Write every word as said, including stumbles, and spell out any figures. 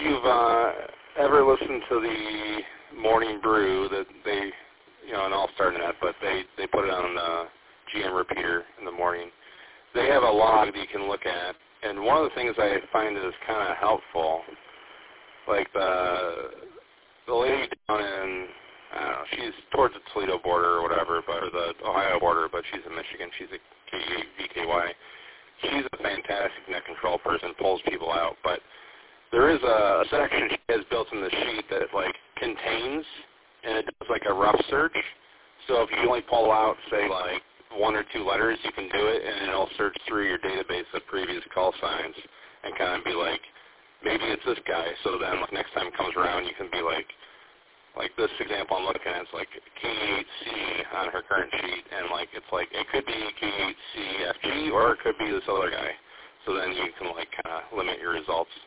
you've uh, ever listened to the Morning Brew, that they, you know, and I'll start in that, but they, they put it on uh, G M repeater in the morning. They have a log that you can look at, and one of the things I find is kind of helpful, like the the lady down in, I don't know, she's towards the Toledo border or whatever, but or the Ohio border, but she's in Michigan. She's a K eight V K Y. She's a fantastic net control person, pulls people out, but there is a section she has built in the sheet that it, like, contains, and it does, like, a rough search. So if you only pull out, say, like, one or two letters, you can do it, and it'll search through your database of previous call signs and kind of be like, maybe it's this guy. So then, like, next time it comes around, you can be like, like this example I'm looking at, it's like K eight C on her current sheet, and, like, it's like, it could be K eight C F G, or it could be this other guy. So then you can, like, kind of limit your results